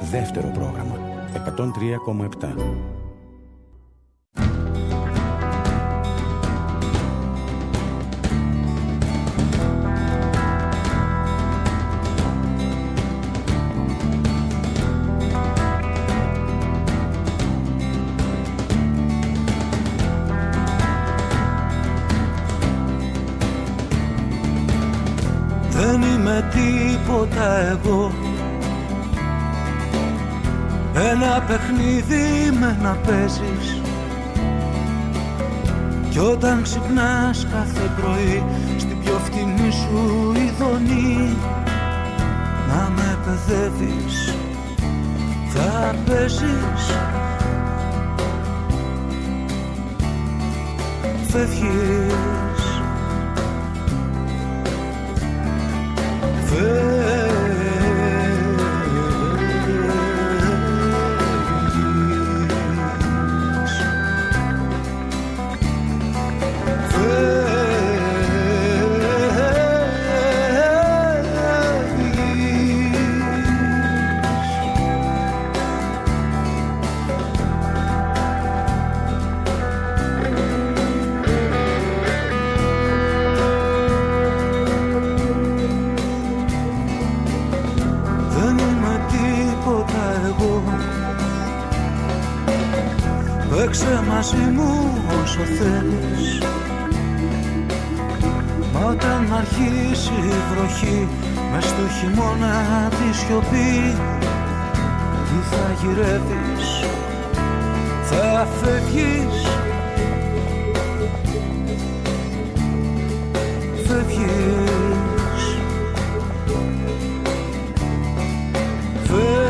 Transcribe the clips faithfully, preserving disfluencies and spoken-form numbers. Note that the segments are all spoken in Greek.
Δεύτερο πρόγραμμα εκατόν τρία κόμμα επτά. Δεν είμαι τίποτα εγώ, ένα παιχνίδι με να παίζεις. Κι όταν ξυπνάς κάθε πρωί στην πιο φτηνή σου ειδονή, να με παιδεύεις, θα παίζεις. Φεύγεις, παίξε μαζί μου όσο θέλεις. Μα όταν αρχίσει η βροχή μες στο χειμώνα τη σιωπή, τι θα γυρεύεις, θα φεύγεις. Φεύγεις, φεύγεις.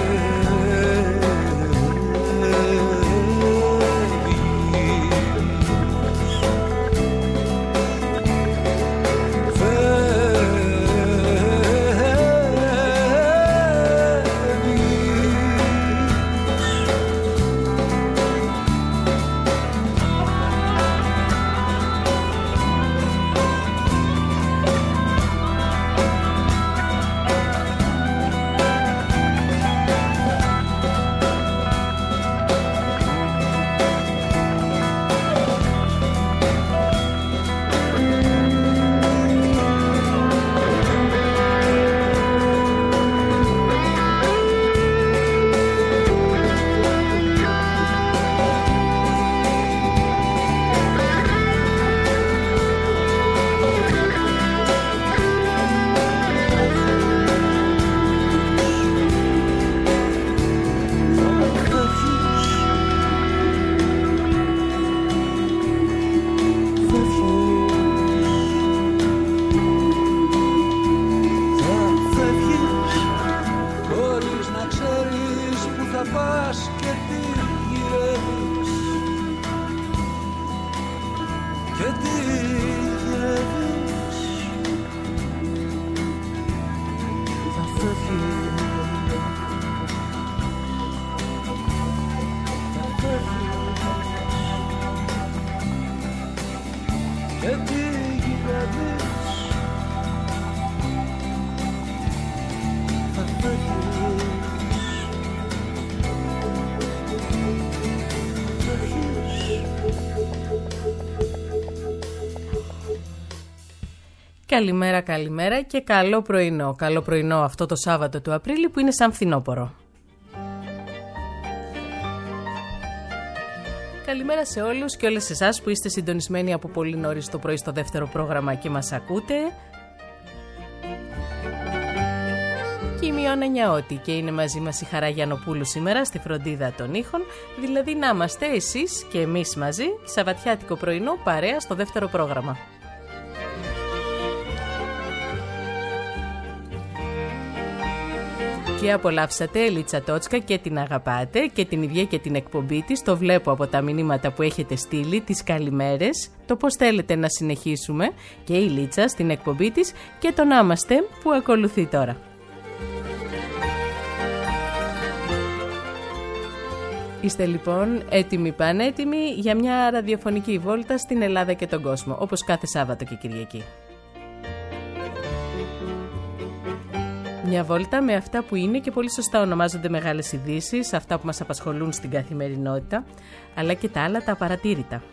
Καλημέρα, καλημέρα και καλό πρωινό. Καλό πρωινό αυτό το Σάββατο του Απρίλη που είναι σαν φθινόπωρο. Καλημέρα σε όλους και όλες εσάς που είστε συντονισμένοι από πολύ νωρίς το πρωί στο δεύτερο πρόγραμμα και μας ακούτε. Και είμαι η Ιωάννα Νιαώτη και είναι μαζί μας η Χαρά Γιαννοπούλου σήμερα στη φροντίδα των ήχων, δηλαδή να είμαστε εσείς και εμείς μαζί, σαββατιάτικο πρωινό παρέα στο δεύτερο πρόγραμμα. Και απολαύσατε Λίτσα Τότσκα και την αγαπάτε και την ίδια και την εκπομπή της. Το βλέπω από τα μηνύματα που έχετε στείλει, τις καλημέρες, το πώς θέλετε να συνεχίσουμε και η Λίτσα στην εκπομπή της και το να είμαστε που ακολουθεί τώρα. Είστε λοιπόν έτοιμοι πανέτοιμοι για μια ραδιοφωνική βόλτα στην Ελλάδα και τον κόσμο, όπως κάθε Σάββατο και Κυριακή. Μια βόλτα με αυτά που είναι και πολύ σωστά ονομάζονται μεγάλες ειδήσεις, αυτά που μας απασχολούν στην καθημερινότητα, αλλά και τα άλλα τα απαρατήρητα.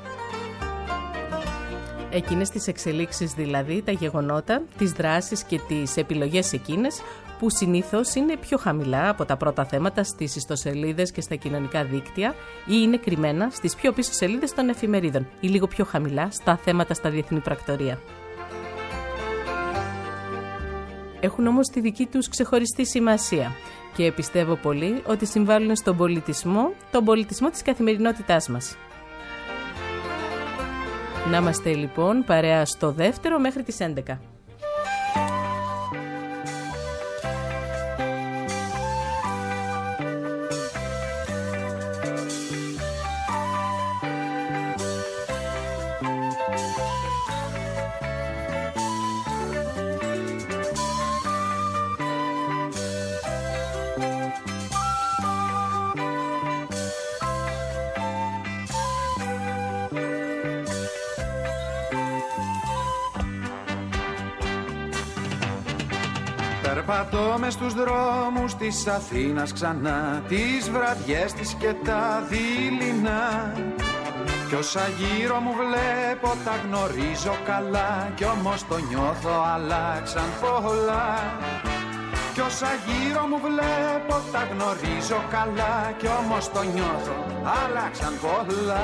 Εκείνες τις εξελίξεις δηλαδή, τα γεγονότα, τις δράσεις και τις επιλογές εκείνες που συνήθως είναι πιο χαμηλά από τα πρώτα θέματα στις ιστοσελίδες και στα κοινωνικά δίκτυα ή είναι κρυμμένα στις πιο πίσω σελίδες των εφημερίδων ή λίγο πιο χαμηλά στα θέματα στα διεθνή πρακτορία. Έχουν όμως τη δική τους ξεχωριστή σημασία και πιστεύω πολύ ότι συμβάλλουν στον πολιτισμό, τον πολιτισμό της καθημερινότητάς μας. Να είμαστε λοιπόν παρέα στο δεύτερο μέχρι τις έντεκα. Περπατώ μες στους δρόμους της Αθήνας ξανά, τις βραδιές της και τα δειλινά. Κι όσα γύρω μου βλέπω τα γνωρίζω καλά, κι όμως το νιώθω αλλάξαν πολλά. Κι όσα γύρω μου βλέπω τα γνωρίζω καλά, κι όμως το νιώθω αλλάξαν πολλά.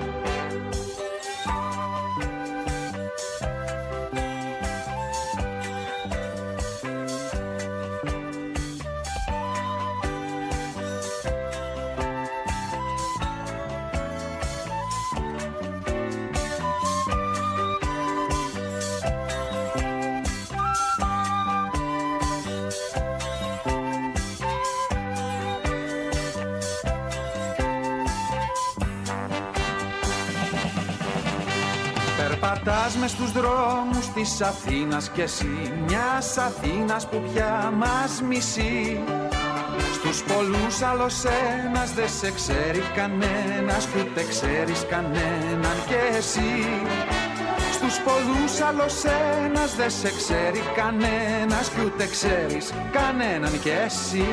Περπατάς μες στους δρόμους της Αθήνας κι εσύ, μιας Αθήνας που πια μας μισεί. Στους πολλούς άλλος ένας δεν σε ξέρει κανένας, κι ούτε ξέρεις κανέναν κι εσύ. Στους πολλούς άλλος ένας δεν σε ξέρει κανένας, κι ούτε ξέρεις κανέναν κι εσύ.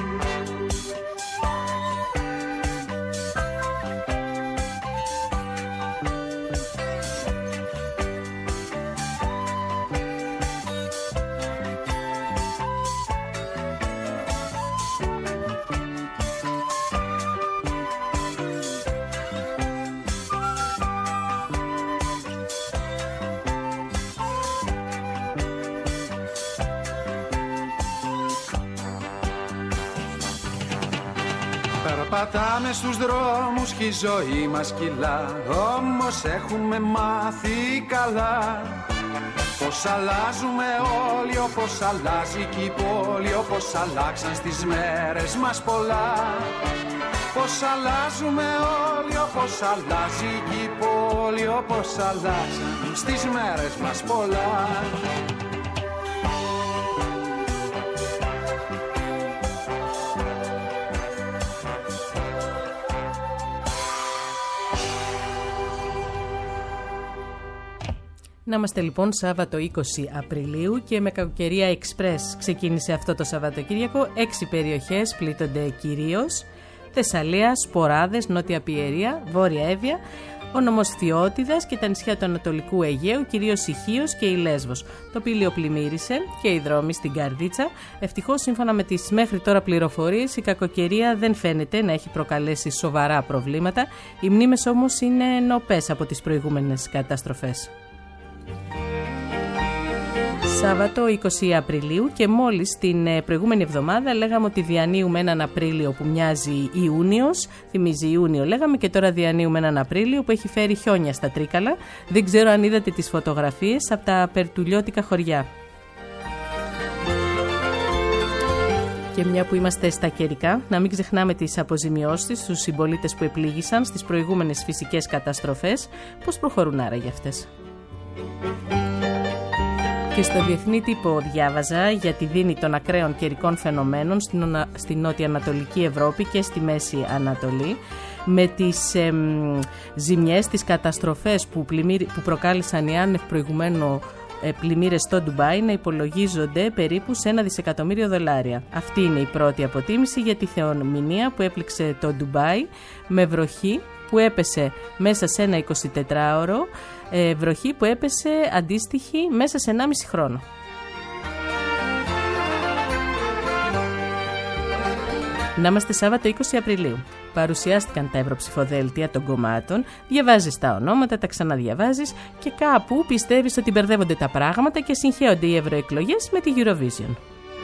Περπατάμε στους δρόμους κι η ζωή μας κυλά, όμως έχουμε μάθει καλά πως αλλάζουμε όλοι, όπως αλλάζει και η πόλη, όπως αλλάξαν στις μέρες μας πολλά. Πως αλλάζουμε όλοι, όπως αλλάζει και η πόλη, όπως αλλάξαν στις μέρες μας πολλά. Να είμαστε λοιπόν Σάββατο είκοσι Απριλίου και με κακοκαιρία εξπρές ξεκίνησε αυτό το Σαββατοκύριακο. Έξι περιοχές πλήττονται κυρίως: Θεσσαλία, Σποράδες, Νότια Πιερία, Βόρεια Εύβοια, ο νομός Φθιώτιδας και τα νησιά του Ανατολικού Αιγαίου, κυρίως η Χίος και η Λέσβος. Το πήλιο πλημμύρισε και οι δρόμοι στην Καρδίτσα. Ευτυχώς, σύμφωνα με τις μέχρι τώρα πληροφορίες, η κακοκαιρία δεν φαίνεται να έχει προκαλέσει σοβαρά προβλήματα. Οι μνήμες όμως είναι νοπές από τις προηγούμενες καταστροφές. Σάββατο είκοσι Απριλίου και μόλις την προηγούμενη εβδομάδα λέγαμε ότι διανύουμε έναν Απρίλιο που μοιάζει Ιούνιος, θυμίζει Ιούνιο λέγαμε, και τώρα διανύουμε έναν Απρίλιο που έχει φέρει χιόνια στα Τρίκαλα. Δεν ξέρω αν είδατε τις φωτογραφίες από τα περτουλιώτικα χωριά. Και μια που είμαστε στα καιρικά, να μην ξεχνάμε τις αποζημιώσεις στους συμπολίτες που επλήγησαν στις προηγούμενες φυσικές καταστροφές. Πώς προχωρούν άραγε αυτές? Και στο διεθνή τύπο διάβαζα για τη δίνη των ακραίων καιρικών φαινομένων στην, στην νότια-ανατολική Ευρώπη και στη Μέση Ανατολή, με τις εμ, ζημιές, τις καταστροφές που, πλημμύρι, που προκάλεσαν οι άνευ προηγουμένου πλημμύρες στο Ντουμπάι να υπολογίζονται περίπου σε ένα δισεκατομμύριο δολάρια. Αυτή είναι η πρώτη αποτίμηση για τη θεομηνία που έπληξε το Ντουμπάι με βροχή που έπεσε μέσα σε ένα εικοσιτετράωρο, ε, βροχή που έπεσε αντίστοιχη μέσα σε ενάμιση χρόνο. Να είμαστε Σάββατο είκοσι Απριλίου. Παρουσιάστηκαν τα ευρωψηφοδέλτια των κομμάτων, διαβάζεις τα ονόματα, τα ξαναδιαβάζεις και κάπου πιστεύεις ότι μπερδεύονται τα πράγματα και συγχέονται οι ευρωεκλογές με τη Eurovision.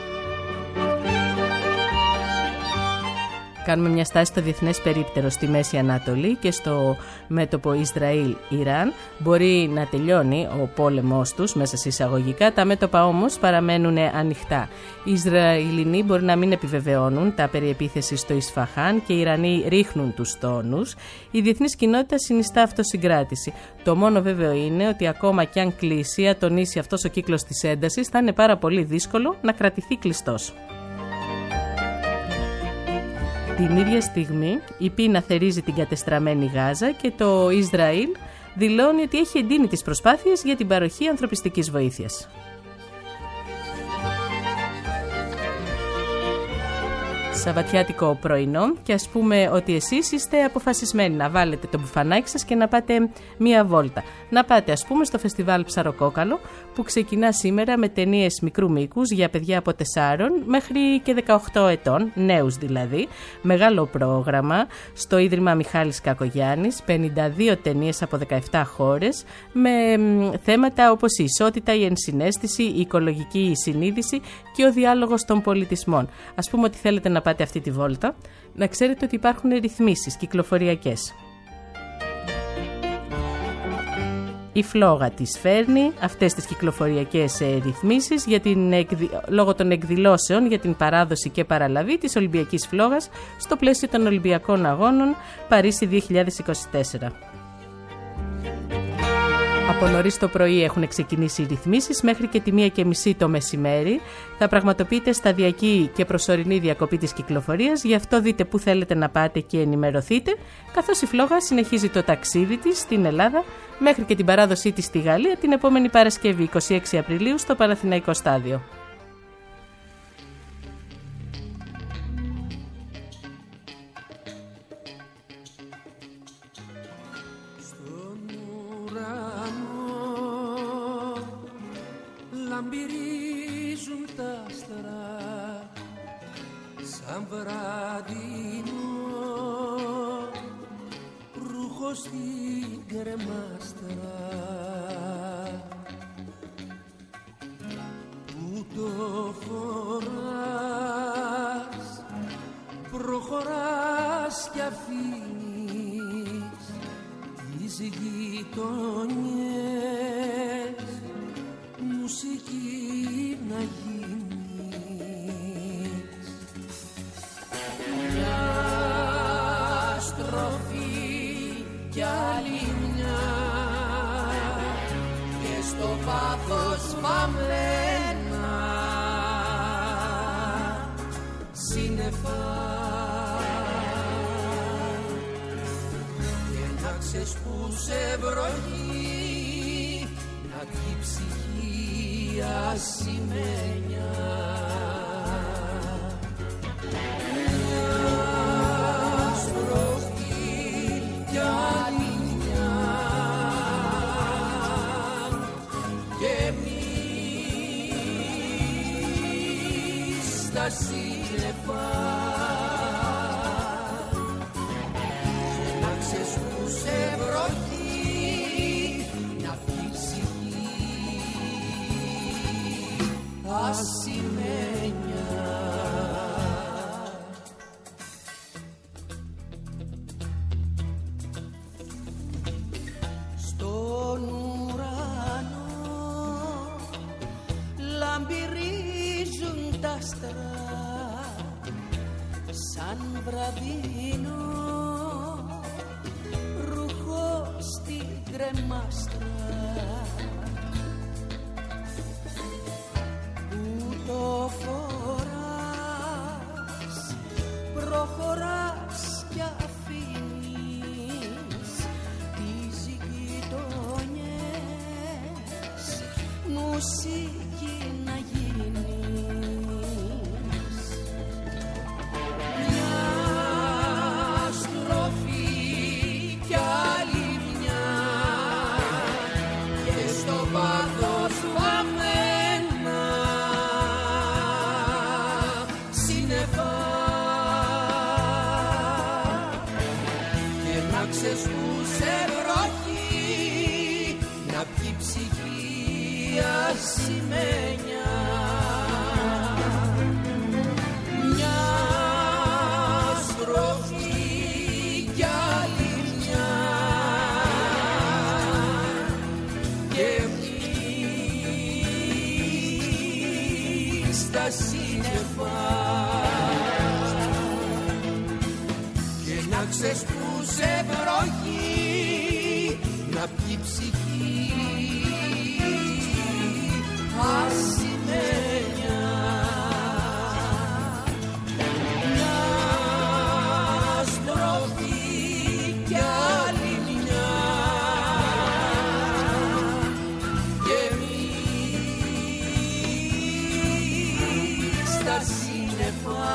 Κάνουμε μια στάση στο διεθνές περίπτερο στη Μέση Ανατολή και στο μέτωπο Ισραήλ-Ιράν. Μπορεί να τελειώνει ο πόλεμός τους μέσα σε εισαγωγικά, τα μέτωπα όμως παραμένουν ανοιχτά. Οι Ισραηλινοί μπορεί να μην επιβεβαιώνουν τα περί επίθεσης στο Ισφαχάν και οι Ιρανοί ρίχνουν τους τόνους. Η διεθνής κοινότητα συνιστά αυτοσυγκράτηση. Το μόνο βέβαιο είναι ότι ακόμα κι αν κλείσει, ατονίσει αυτός ο κύκλος της έντασης, θα είναι πάρα πολύ δύσκολο να κρατηθεί κλειστός. Την ίδια στιγμή η πείνα θερίζει την κατεστραμμένη Γάζα και το Ισραήλ δηλώνει ότι έχει εντείνει τις προσπάθειες για την παροχή ανθρωπιστικής βοήθειας. Σαββατιάτικο πρωινό και ας πούμε ότι εσείς είστε αποφασισμένοι να βάλετε το μπουφανάκι σας και να πάτε μία βόλτα. Να πάτε ας πούμε στο φεστιβάλ Ψαροκόκαλο που ξεκινά σήμερα με ταινίες μικρού μήκους για παιδιά από τεσσάρων μέχρι και δεκαοκτώ ετών, νέους δηλαδή. Μεγάλο πρόγραμμα στο Ίδρυμα Μιχάλης Κακογιάννης, πενήντα δύο ταινίες από δεκαεπτά χώρες με θέματα όπως η ισότητα, η ενσυναίσθηση, η οικολογική συνείδηση και ο διάλογος των πολιτισμών. Ας πούμε ότι θέλετε να πάτε αυτή τη βόλτα, να ξέρετε ότι υπάρχουν ρυθμίσεις κυκλοφοριακές. Η φλόγα τις φέρνει αυτές τις κυκλοφοριακές ρυθμίσεις για την, λόγω των εκδηλώσεων για την παράδοση και παραλαβή της Ολυμπιακής Φλόγας στο πλαίσιο των Ολυμπιακών Αγώνων Παρίσι δύο χιλιάδες είκοσι τέσσερα. Από νωρίς το πρωί έχουν ξεκινήσει οι ρυθμίσεις μέχρι και τη μία και μισή το μεσημέρι. Θα πραγματοποιείται σταδιακή και προσωρινή διακοπή της κυκλοφορίας, γι' αυτό δείτε πού θέλετε να πάτε και ενημερωθείτε, καθώς η φλόγα συνεχίζει το ταξίδι της στην Ελλάδα μέχρι και την παράδοσή της στη Γαλλία την επόμενη Παρασκευή είκοσι έξι Απριλίου στο Παναθηναϊκό Στάδιο. Λαμπυρίζουν τα άστρα σαν βραδινό ρούχο στην κρεμάστρα που το φοράς προχωράς κι αφήνεις τις γειτονιές μουσική να γίνεις. Μια στροφή κι άλλη μια και στο πάθος βαμμένα σύννεφα και να ξεσπούσε βροχή να τη ψυχή ασημένια. Μια στροφή κι άλλη μια και εμείς στα σύννεφα και να ξεσπούσε βροχή να τη ψυχή ασημένια. Στον ουρανό λαμπυρίζουν τα άστρα σαν βραδινό ρούχο στην κρεμάστρα που το φοράς προχωράς κι αφήνεις τις γειτονιές ξεσπούσε βροχή, να πιει ψυχή ασημένια. Μια στροφή κι άλλη μια, και εμείς στα σύννεφα, και να ξεσπούσε βροχή, να πιει ψυχή ασημένια. Μια στροφή κι άλλη μια, και εμείς στα σύννεφα,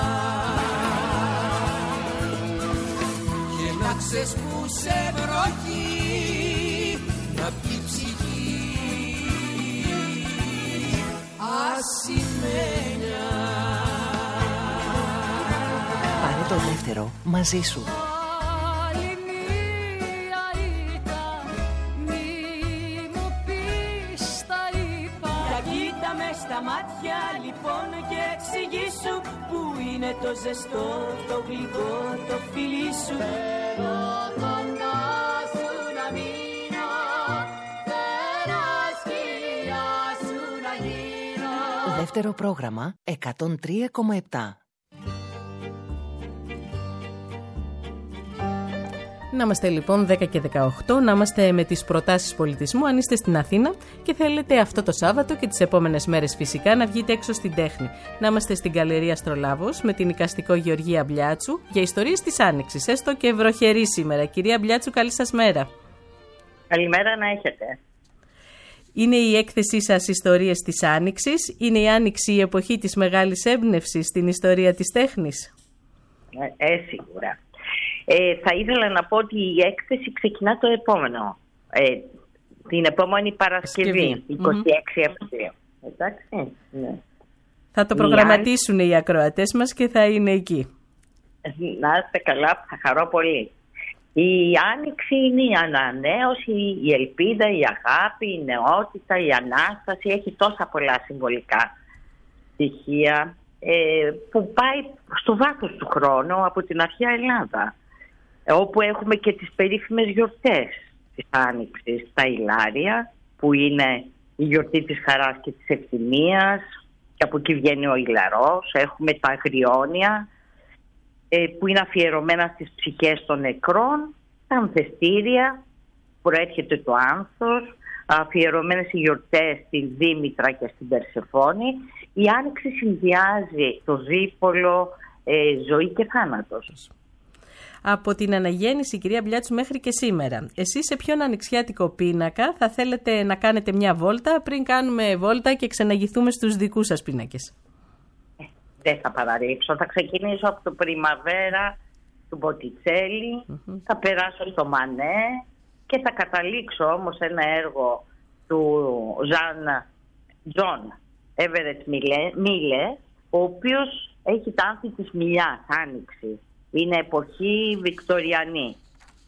και να ξεσπούσε βροχή, να πιει ψυχή ασημένια. Πάρε το δεύτερο μαζί σου. Άλλη μία ήταν, μη μου πεις τα είπα. Για κοίτα με στα μάτια λοιπόν και εξηγήσου, που είναι το ζεστό, το γλυκό, το φιλί σου. Θέλω κοντά σου να μείνω, θέλω σκιά σου να γίνω. Δεύτερο πρόγραμμα εκατόν τρία κόμμα επτά. Να είμαστε λοιπόν δέκα και δεκαοκτώ, να είμαστε με τις προτάσεις πολιτισμού. Αν είστε στην Αθήνα και θέλετε αυτό το Σάββατο και τις επόμενες μέρες φυσικά να βγείτε έξω στην τέχνη. Να είμαστε στην Γκαλερία Αστρολάβος με την εικαστικό Γεωργία Μπλιάτσου για ιστορίες της Άνοιξης. Έστω και βροχερή σήμερα. Κυρία Μπλιάτσου, καλή σας μέρα. Καλημέρα να έχετε. Είναι η έκθεσή σας Ιστορίες της Άνοιξης. Είναι η Άνοιξη η εποχή της μεγάλης έμπνευσης στην ιστορία της τέχνης. Ε, ε σίγουρα. Ε, θα ήθελα να πω ότι η έκθεση ξεκινά το επόμενο. Ε, την επόμενη Παρασκευή, είκοσι έξι Απριλίου. Mm-hmm. Εντάξει, ναι. Θα το προγραμματίσουν οι ακροατές μας και θα είναι εκεί. Να είστε καλά, θα χαρώ πολύ. Η Άνοιξη είναι η ανανέωση, η ελπίδα, η αγάπη, η νεότητα, η Ανάσταση. Έχει τόσα πολλά συμβολικά στοιχεία ε, που πάει στο βάθος του χρόνου από την αρχαία Ελλάδα, όπου έχουμε και τις περίφημες γιορτές της Άνοιξης, τα Ηλάρια, που είναι η γιορτή της χαράς και της ευθυμίας, και από εκεί βγαίνει ο Ηλαρός. Έχουμε τα Αγριώνια, που είναι αφιερωμένα στις ψυχές των νεκρών, τα Ανθεστήρια, προέρχεται το άνθος, αφιερωμένες οι γιορτές στην Δήμητρα και στην Περσεφόνη. Η Άνοιξη συνδυάζει το δίπολο ε, ζωή και θάνατος. Από την αναγέννηση, κυρία Μπλιάτσου, μέχρι και σήμερα, εσείς σε ποιον ανοιξιάτικο πίνακα θα θέλετε να κάνετε μια βόλτα πριν κάνουμε βόλτα και ξαναγηθούμε στους δικούς σας πίνακες? Δεν θα παραλείψω. Θα ξεκινήσω από το Πριμαβέρα του Μποτιτσέλη, mm-hmm. θα περάσω στο Μανέ και θα καταλήξω όμως ένα έργο του Ζαν Τζον Έβερετ Μίλε, ο οποίος έχει τα άνθη της Μιλιάς, Άνοιξη. Είναι εποχή βικτοριανή.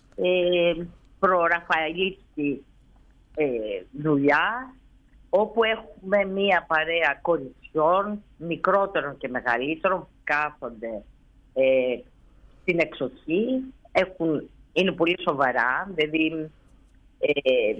Ε, Προ-Ραφαελίτικη ε, δουλειά, όπου έχουμε μία παρέα κοριτσιών, μικρότερων και μεγαλύτερων, που κάθονται ε, στην εξοχή. Έχουν, είναι πολύ σοβαρά, δηλαδή ε,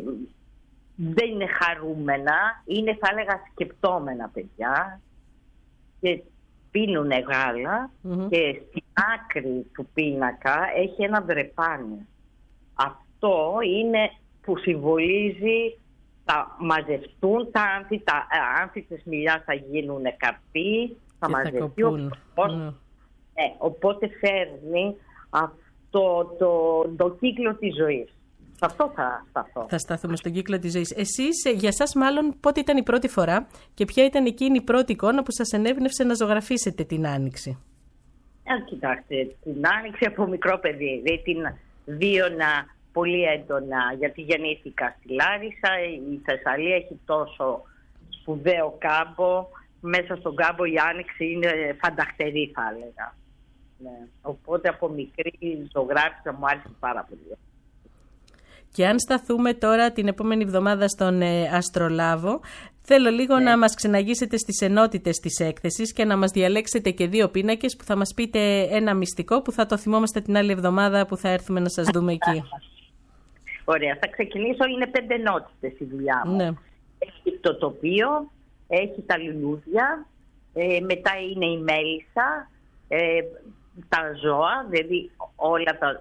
δεν είναι χαρούμενα, είναι, θα έλεγα, σκεπτόμενα παιδιά, και πίνουνε γάλα, mm-hmm. και στην άκρη του πίνακα έχει ένα δρεπάνι. Αυτό είναι που συμβολίζει, θα μαζευτούν τα άνθη, τα άνθη της Μιλιάς θα γίνουν καρποί, θα μαζευτεί ο mm. ε, οπότε φέρνει αυτό το, το κύκλο της ζωής. Σε αυτό θα σταθώ. Θα σταθούμε στον κύκλο της ζωής. Εσείς, για σας μάλλον, πότε ήταν η πρώτη φορά και ποια ήταν εκείνη η πρώτη εικόνα που σας ενέπνευσε να ζωγραφίσετε την Άνοιξη? Ε, κοιτάξτε, την Άνοιξη από μικρό παιδί, δηλαδή την βίωνα πολύ έντονα, γιατί γεννήθηκα στη Λάρισα. Η Θεσσαλία έχει τόσο σπουδαίο κάμπο. Μέσα στον κάμπο η Άνοιξη είναι φανταχτερή, θα έλεγα. Ναι. Οπότε από μικρή ζωγράφησα, μου άρεσε πάρα πολύ. Και αν σταθούμε τώρα την επόμενη εβδομάδα στον ε, Αστρολάβο, θέλω λίγο ναι. να μας ξεναγήσετε στις ενότητες της έκθεσης και να μας διαλέξετε και δύο πίνακες που θα μας πείτε ένα μυστικό που θα το θυμόμαστε την άλλη εβδομάδα που θα έρθουμε να σας δούμε εκεί. Ωραία, θα ξεκινήσω. Είναι πέντε ενότητες η δουλειά μου. Ναι. Έχει το τοπίο, έχει τα λουλούδια, ε, μετά είναι η μέλισσα, ε, τα ζώα, δηλαδή όλα τα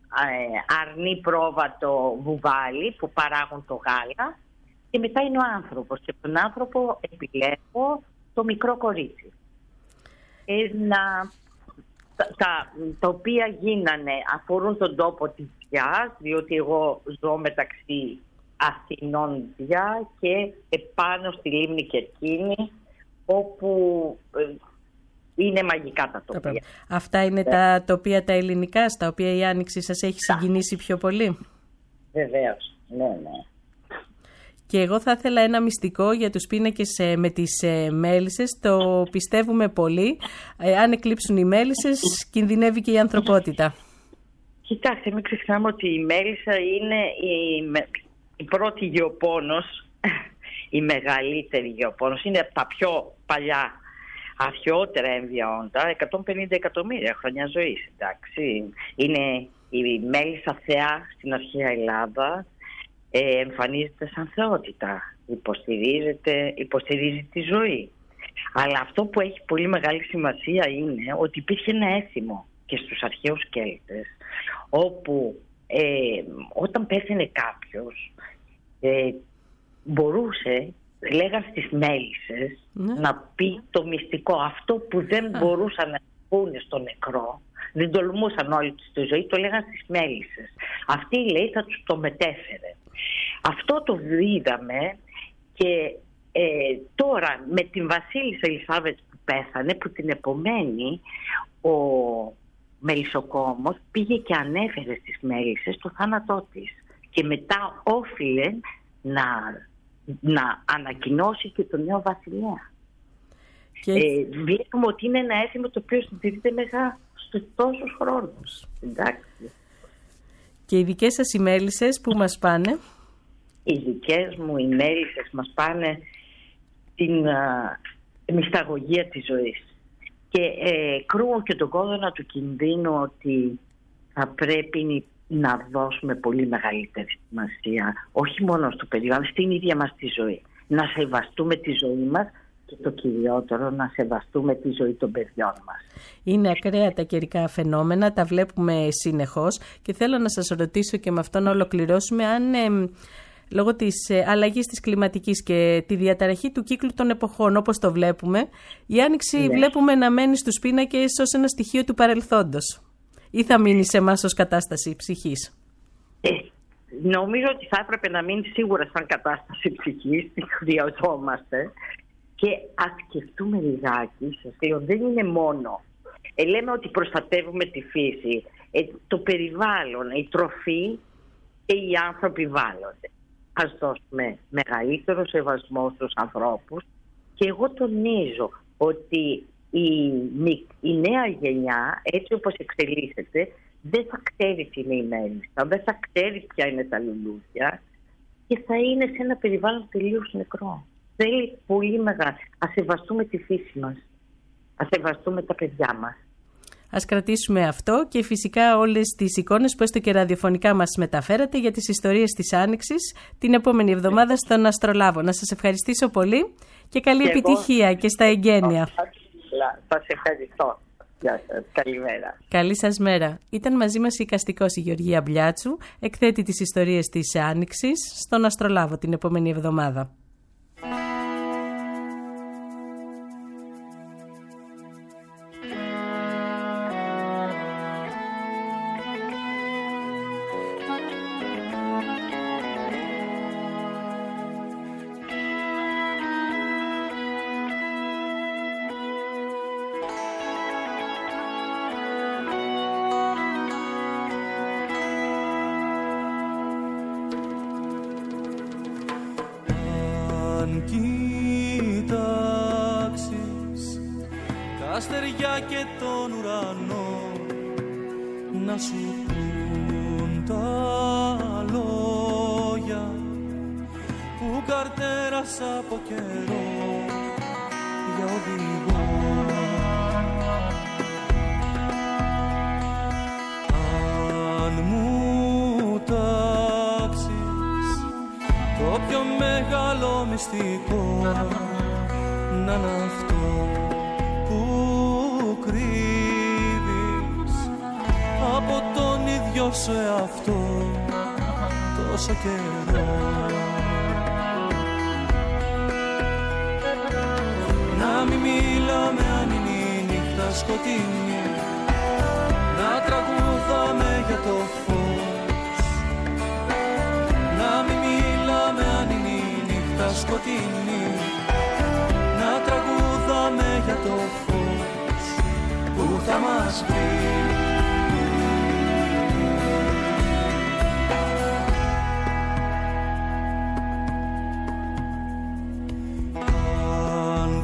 ε, αρνί πρόβατο βουβάλι που παράγουν το γάλα, και μετά είναι ο άνθρωπος. Και τον άνθρωπο επιλέγω το μικρό κορίτσι. Ε, να, τα, τα, τα οποία γίνανε, αφορούν τον τόπο της Διάς, διότι εγώ ζω μεταξύ Αθηνών Διά και επάνω στη λίμνη Κερκίνη, όπου ε, είναι μαγικά τα τοπία. Αυτά είναι yeah. τα τοπία τα ελληνικά, στα οποία η Άνοιξη σας έχει συγκινήσει πιο πολύ? Βεβαίως, ναι, ναι. Και εγώ θα ήθελα ένα μυστικό για τους πίνακες ε, με τις ε, μέλισσες. Το πιστεύουμε πολύ. Ε, αν εκλείψουν οι μέλισσες, κινδυνεύει και η ανθρωπότητα. Κοιτάξτε, μην ξεχνάμε ότι η μέλισσα είναι η, η πρώτη γεωπόνος, η μεγαλύτερη γεωπόνος. Είναι από τα πιο παλιά, αρχαιότερα έμβια όντα, εκατόν πενήντα εκατομμύρια χρόνια ζωής, εντάξει. Είναι η μέλισσα θεά στην αρχαία Ελλάδα, ε, εμφανίζεται σαν θεότητα, υποστηρίζεται, υποστηρίζει τη ζωή. Αλλά αυτό που έχει πολύ μεγάλη σημασία είναι ότι υπήρχε ένα έθιμο και στους αρχαίους Κέλτες, όπου ε, όταν πέθαινε κάποιος ε, μπορούσε, λέγαν στις μέλισσες, ναι. να πει το μυστικό. Αυτό που δεν Α. μπορούσαν να πούνε στο νεκρό, δεν τολμούσαν όλοι τους στη ζωή, το λέγαν στις μέλισσες. Αυτή, λέει, θα τους το μετέφερε. Αυτό το είδαμε και ε, τώρα με την βασίλισσα Ελισάβετ που πέθανε, που την επομένη ο Μελισσοκόμος πήγε και ανέφερε στις μέλισσες το θάνατό της και μετά όφιλε να, να ανακοινώσει και τον νέο βασιλέα. Και... Ε, βλέπουμε ότι είναι ένα έθιμο το οποίο συντηρείται μέσα στους τόσους χρόνους. Εντάξει. Και οι δικές σας οι μέλισσες που μας πάνε? Οι δικές μου οι μέλισσες μας πάνε την α, μυσταγωγία της ζωής. Και ε, κρούω και τον κόδωνα του κινδύνου ότι θα πρέπει να δώσουμε πολύ μεγαλύτερη σημασία, όχι μόνο στο περιβάλλον, στην ίδια μας τη ζωή. Να σεβαστούμε τη ζωή μας και το κυριότερο, να σεβαστούμε τη ζωή των παιδιών μας. Είναι ακραία τα καιρικά φαινόμενα, τα βλέπουμε συνεχώς και θέλω να σας ρωτήσω και με αυτό να ολοκληρώσουμε αν... Ε, λόγω της αλλαγής της κλιματικής και τη διαταραχή του κύκλου των εποχών, όπως το βλέπουμε, η Άνοιξη ναι. βλέπουμε να μένει στους πίνακες ως ένα στοιχείο του παρελθόντος. Ή θα μείνει σε εμάς ως κατάσταση ψυχής? Ε, νομίζω ότι θα έπρεπε να μείνει σίγουρα σαν κατάσταση ψυχής, τη χρειαζόμαστε. Και ας σκεφτούμε λιγάκι, σας λέω, δεν είναι μόνο. Ε, λέμε ότι προστατεύουμε τη φύση, ε, το περιβάλλον, η τροφή και οι άνθρωποι βάλλονται. Ας δώσουμε μεγαλύτερο σεβασμό στους ανθρώπους και εγώ τονίζω ότι η, η νέα γενιά, έτσι όπως εξελίσσεται, δεν θα ξέρει τι είναι η μέλισσα, δεν θα ξέρει ποια είναι τα λουλούδια και θα είναι σε ένα περιβάλλον τελείως νεκρό. Θέλει πολύ μεγάλο. Ας σεβαστούμε τη φύση μας, ας σεβαστούμε τα παιδιά μας. Ας κρατήσουμε αυτό και φυσικά όλες τις εικόνες που έστω και ραδιοφωνικά μας μεταφέρατε για τις ιστορίες της Άνοιξης την επόμενη εβδομάδα στον Αστρολάβο. Να σας ευχαριστήσω πολύ και καλή και επιτυχία εγώ... και στα εγγένεια. Σας ευχαριστώ. Γεια σας. Καλημέρα. Καλή σας μέρα. Ήταν μαζί μας η εικαστικός η Γεωργία Μπλιάτσου, εκθέτει τις ιστορίες της Άνοιξης στον Αστρολάβο την επόμενη εβδομάδα. Αστέρια και τον ουρανό να σου πουν τα λόγια. καρτέρας από καιρό για οδηγό. Αν μου τάξεις το πιο μεγάλο μυστικό, να είναι αυτό που κρύβεις από τον ίδιο σου εαυτό τόσο καιρό. Να μην μιλάμε αν είναι η νύχτα σκοτεινή, να τραγουδάμε για το φως. Να μην μιλάμε αν είναι η νύχτα σκοτεινή, να τραγουδάμε για το φως που θα μας βρει. Αν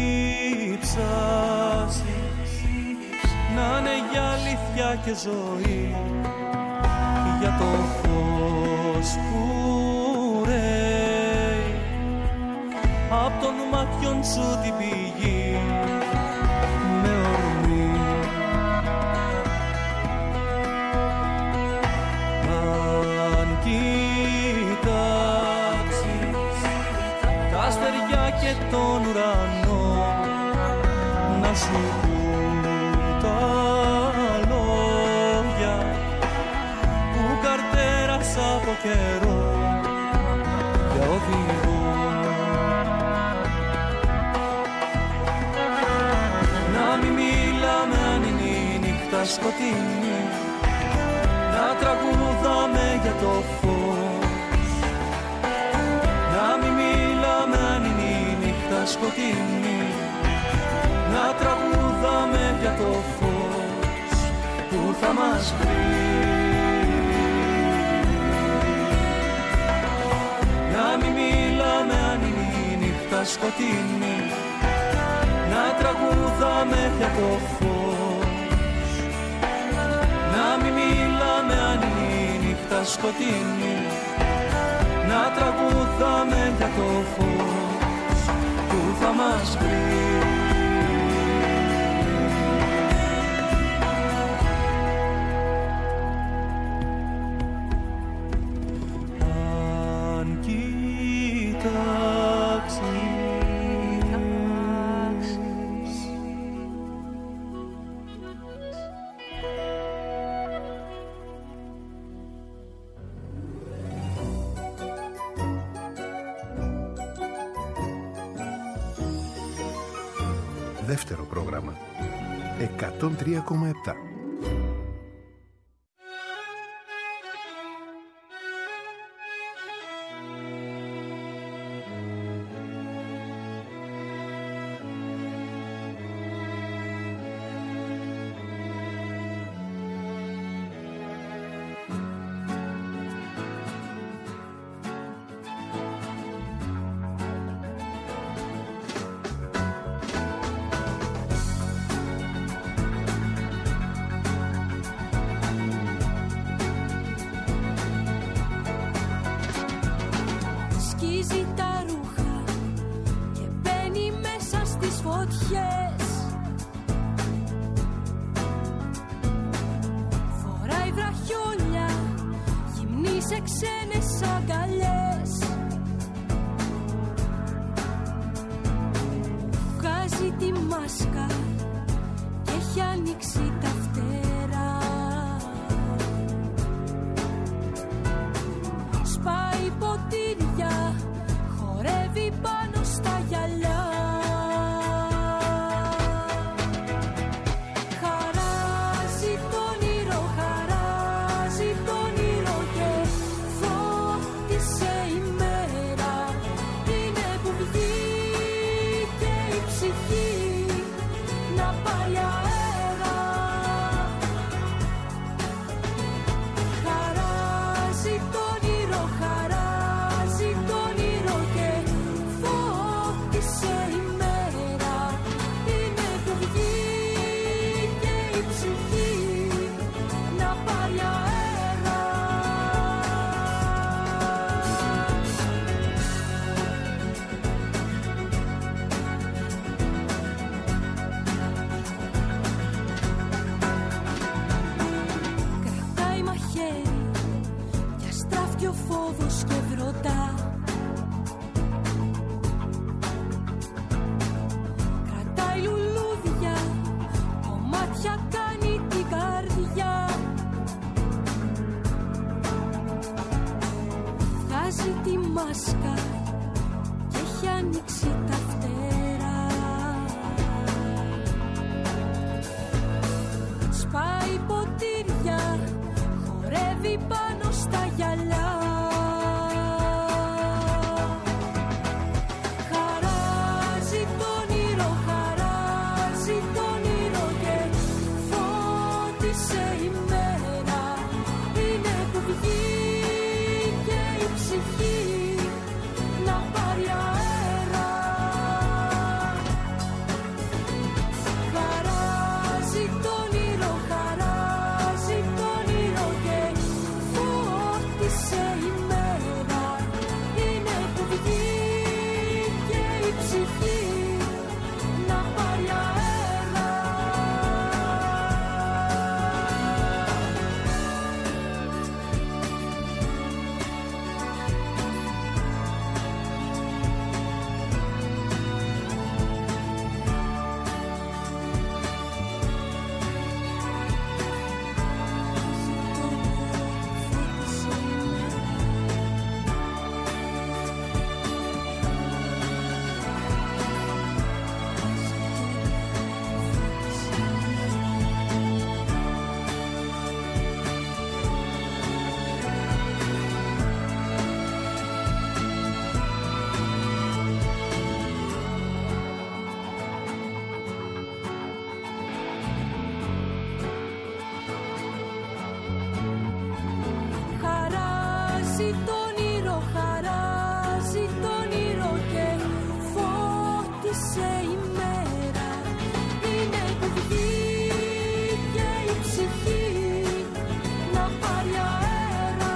διψάσεις να είναι για αλήθεια και ζωή, για το φως που ρέει απ' των μάτιων σου την πηγή με ορμή. Αν κοιτάξεις τα αστέρια και τον ουρανό, να σου πουν τα λόγια που καρτέρασα από καιρό για οδηγό. Να μην μιλάμε αν είναι η νύχτα σκοτεινή, να τραγουδάμε για το φως. Να μην μιλάμε αν είναι η νύχτα σκοτεινή, να τραγουδάμε για το φως που θα μας βρει. Να μην μιλάμε αν είναι η νύχτα σκοτεινή, να τραγουδάμε για το φως. Να μην μιλάμε αν είναι η νύχτα σκοτεινή, να τραγουδάμε για το φως που θα μας βρει. Δεύτερο πρόγραμμα εκατόν τρία κόμμα επτά. Να πάει αέρα μάσκα και έχει ανοίξει τα φτερά. Σπάει ποτήρια, χορεύει πάνω στα γυαλιά. Χαράζει το όνειρο, χαράζει το όνειρο και φώτισε η μέρα. Είναι που βγήκε η ψυχή να πάρει αέρα. Χαράζει το όνειρο, χαράζει το όνειρο και φώτισε η μέρα. Είναι που βγήκε η ψυχή να πάρει αέρα. Χαράζει το όνειρο, χαράζει το όνειρο και φώτισε η μέρα. Είναι που βγήκε η ψυχή να πάρει αέρα.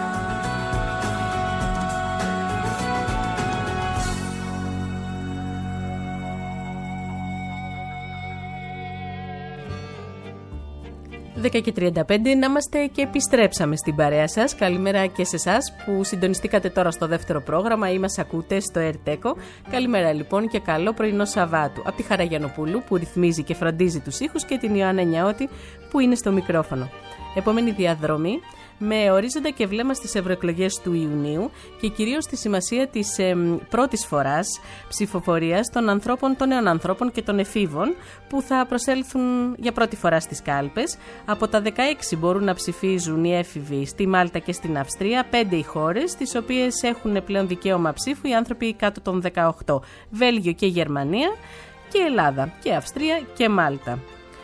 δέκα και τριάντα πέντε να είμαστε και επιστρέψαμε στην παρέα σας. Καλημέρα και σε εσάς που συντονιστήκατε τώρα στο δεύτερο πρόγραμμα ή μας ακούτε στο ΕΡΤΕΚΟ. Καλημέρα λοιπόν και καλό πρωινό Σαββάτου. Από τη Χαραγιανοπούλου που ρυθμίζει και φροντίζει τους ήχους και την Ιωάννα Νιάωτη που είναι στο μικρόφωνο. Επόμενη διαδρομή με ορίζοντα και βλέμμα στις ευρωεκλογές του Ιουνίου και κυρίως τη σημασία της ε, πρώτης φοράς ψηφοφορίας των ανθρώπων, των νέων ανθρώπων και των εφήβων που θα προσέλθουν για πρώτη φορά στις κάλπες. Από τα δεκαέξι μπορούν να ψηφίζουν οι έφηβοι στη Μάλτα και στην Αυστρία, πέντε οι χώρες στις οποίες έχουν πλέον δικαίωμα ψήφου οι άνθρωποι κάτω των δεκαοκτώ. Βέλγιο και Γερμανία και Ελλάδα και Αυστρία και Μάλτα.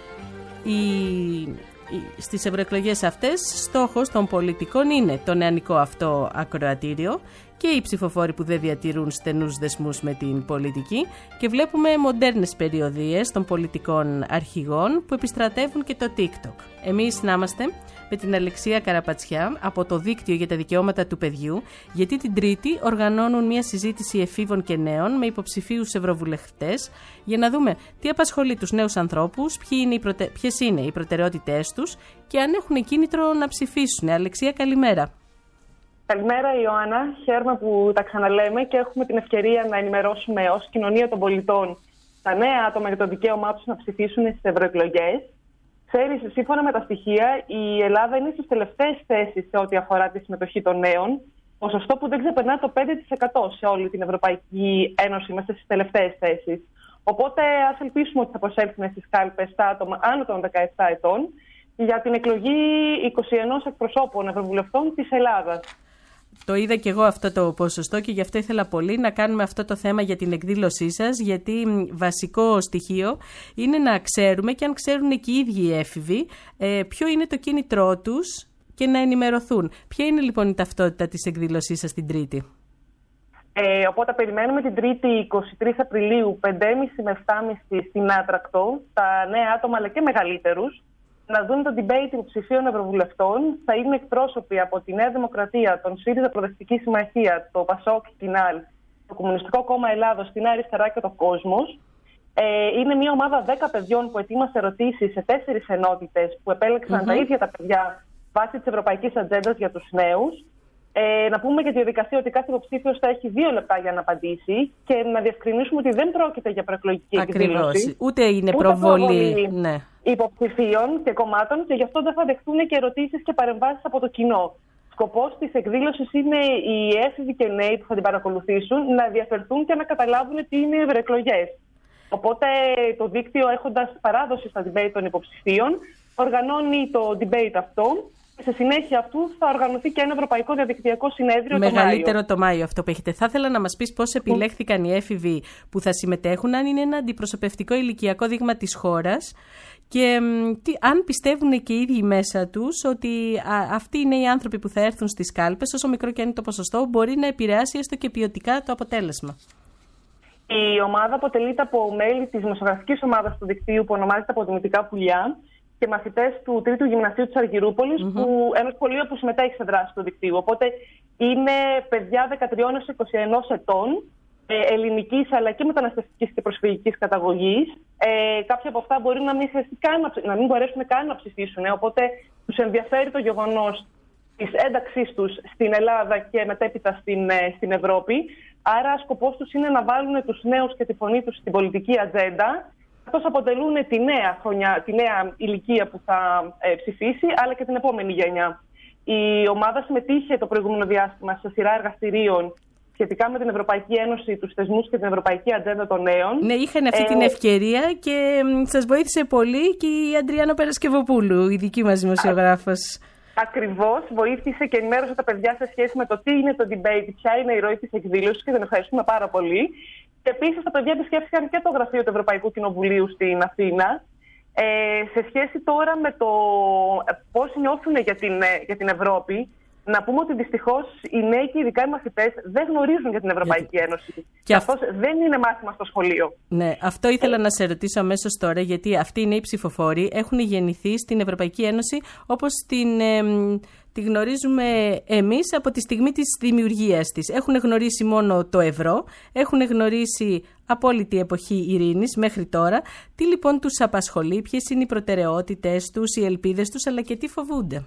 Η... Στις ευρωεκλογές αυτές στόχος των πολιτικών είναι το νεανικό αυτό ακροατήριο και οι ψηφοφόροι που δεν διατηρούν στενούς δεσμούς με την πολιτική και βλέπουμε μοντέρνες περιοδίες των πολιτικών αρχηγών που επιστρατεύουν και το TikTok. Εμείς να είμαστε με την Αλεξία Καραπατσιά από το Δίκτυο για τα Δικαιώματα του Παιδιού, γιατί την Τρίτη οργανώνουν μια συζήτηση εφήβων και νέων με υποψηφίους ευρωβουλευτές για να δούμε τι απασχολεί τους νέους ανθρώπους, ποιες είναι οι προτεραιότητές τους και αν έχουν κίνητρο να ψηφίσουν. Αλεξία, καλημέρα. Καλημέρα Ιωάννα, χαίρομαι που τα ξαναλέμε και έχουμε την ευκαιρία να ενημερώσουμε ως κοινωνία των πολιτών τα νέα άτομα για το δικαίωμά τους να ψηφίσουν στις ευρωεκλογές. Ξέρεις, σύμφωνα με τα στοιχεία, η Ελλάδα είναι στις τελευταίες θέσεις σε ό,τι αφορά τη συμμετοχή των νέων, ποσοστό που δεν ξεπερνά το πέντε τοις εκατό σε όλη την Ευρωπαϊκή Ένωση, είμαστε στις τελευταίες θέσεις. Οπότε ας ελπίσουμε ότι θα προσέλθουν στις κάλπες τα άτομα άνω των δεκαεπτά ετών για την εκλογή είκοσι ένα εκπροσώπων ευρωβουλευτών της Ελλάδας. Το είδα και εγώ αυτό το ποσοστό και γι' αυτό ήθελα πολύ να κάνουμε αυτό το θέμα για την εκδήλωσή σας, γιατί βασικό στοιχείο είναι να ξέρουμε και αν ξέρουν και οι ίδιοι οι έφηβοι ε, ποιο είναι το κίνητρό τους και να ενημερωθούν. Ποια είναι λοιπόν η ταυτότητα της εκδήλωσής σας την Τρίτη? Ε, οπότε περιμένουμε την Τρίτη εικοστή τρίτη Απριλίου πέντε και μισή με επτά και μισή στην Άτρακτο τα νέα άτομα αλλά και μεγαλύτερους να δουν το debate υποψηφίων ευρωβουλευτών. Θα είναι εκπρόσωποι από τη Νέα Δημοκρατία, τον ΣΥΡΙΖΑ Προοδευτική Συμμαχία, το ΠΑΣΟΚ, την ΑΛ, το Κομμουνιστικό Κόμμα Ελλάδος, την Αριστερά και το Κόσμος. Ε, είναι μια ομάδα δέκα παιδιών που ετοίμασε ερωτήσεις σε τέσσερις ενότητες που επέλεξαν mm-hmm. τα ίδια τα παιδιά βάσει της Ευρωπαϊκής Ατζέντας για τους νέους. Ε, να πούμε για τη διαδικασία ότι κάθε υποψήφιος θα έχει δύο λεπτά για να απαντήσει και να διευκρινίσουμε ότι δεν πρόκειται για προεκλογική εκδήλωση. Ούτε είναι προβολή ναι. υποψηφίων και κομμάτων και γι' αυτό δεν θα δεχτούν και ερωτήσεις και παρεμβάσεις από το κοινό. σκοπός της εκδήλωσης είναι οι έφηβοι και νέοι που θα την παρακολουθήσουν να ενδιαφερθούν και να καταλάβουν τι είναι οι ευρωεκλογές. Οπότε το δίκτυο, έχοντας παράδοση στα debate των υποψηφίων, οργανώνει το debate αυτό. Σε συνέχεια αυτού θα οργανωθεί και ένα ευρωπαϊκό διαδικτυακό συνέδριο. Μεγαλύτερο το Μάιο. το Μάιο αυτό που έχετε. Θα ήθελα να μας πεις πώς επιλέχθηκαν οι έφηβοι που θα συμμετέχουν, αν είναι ένα αντιπροσωπευτικό ηλικιακό δείγμα της χώρας και τι, αν πιστεύουν και οι ίδιοι μέσα τους ότι α, αυτοί είναι οι άνθρωποι που θα έρθουν στις κάλπες, όσο μικρό και αν είναι το ποσοστό, μπορεί να επηρεάσει έστω και ποιοτικά το αποτέλεσμα. Η ομάδα αποτελείται από μέλη της δημοσιογραφικής ομάδας του δικτύου που ονομάζεται Αποδημητικά Πουλιά και μαθητές του Τρίτου Γυμνασίου της Αργυρούπολης, mm-hmm. που, ενός σχολείου που συμμετέχει σε δράση του δικτύου. Οπότε είναι παιδιά δεκατρία έως είκοσι ένα ετών, ε, ελληνικής αλλά και μεταναστευτικής και προσφυγικής καταγωγής. Ε, κάποια από αυτά μπορεί να μην, καν, να μην μπορέσουν καν να ψηφίσουν. Ε, οπότε τους ενδιαφέρει το γεγονός της ένταξής τους στην Ελλάδα και μετέπειτα στην, ε, στην Ευρώπη. Άρα σκοπός τους είναι να βάλουν τους νέους και τη φωνή τους στην πολιτική ατζέντα. Αυτός αποτελούν τη νέα, χρονιά, τη νέα ηλικία που θα ε, ψηφίσει, αλλά και την επόμενη γενιά. Η ομάδα συμμετείχε το προηγούμενο διάστημα σε σειρά εργαστηρίων σχετικά με την Ευρωπαϊκή Ένωση, τους θεσμούς και την Ευρωπαϊκή Ατζέντα των Νέων. Ναι, είχαν αυτή ε, την ευκαιρία και σας βοήθησε πολύ και η Αντριάννα Παρασκευοπούλου, η δική μας δημοσιογράφος. Ακριβώς, βοήθησε και ενημέρωσε τα παιδιά σε σχέση με το τι είναι το debate, ποια είναι η ροή της εκδήλωσης και τον ευχαριστούμε πάρα πολύ. Και επίσης τα παιδιά επισκέφθηκαν και το γραφείο του Ευρωπαϊκού Κοινοβουλίου στην Αθήνα. Ε, σε σχέση τώρα με το πώς νιώθουν για την, για την Ευρώπη, να πούμε ότι δυστυχώς οι νέοι και ειδικά οι μαθητές δεν γνωρίζουν για την Ευρωπαϊκή γιατί... Ένωση. Και αυτό αυ... δεν είναι μάθημα στο σχολείο. Ναι, αυτό ήθελα να σε ρωτήσω αμέσως τώρα, γιατί αυτοί οι νέοι ψηφοφόροι έχουν γεννηθεί στην Ευρωπαϊκή Ένωση όπως την, ε, τη γνωρίζουμε εμείς από τη στιγμή της δημιουργίας της. Έχουν γνωρίσει μόνο το ευρώ, έχουν γνωρίσει απόλυτη εποχή ειρήνης μέχρι τώρα. Τι λοιπόν τους απασχολεί, ποιες είναι οι προτεραιότητες τους, οι ελπίδες τους, αλλά και τι φοβούνται.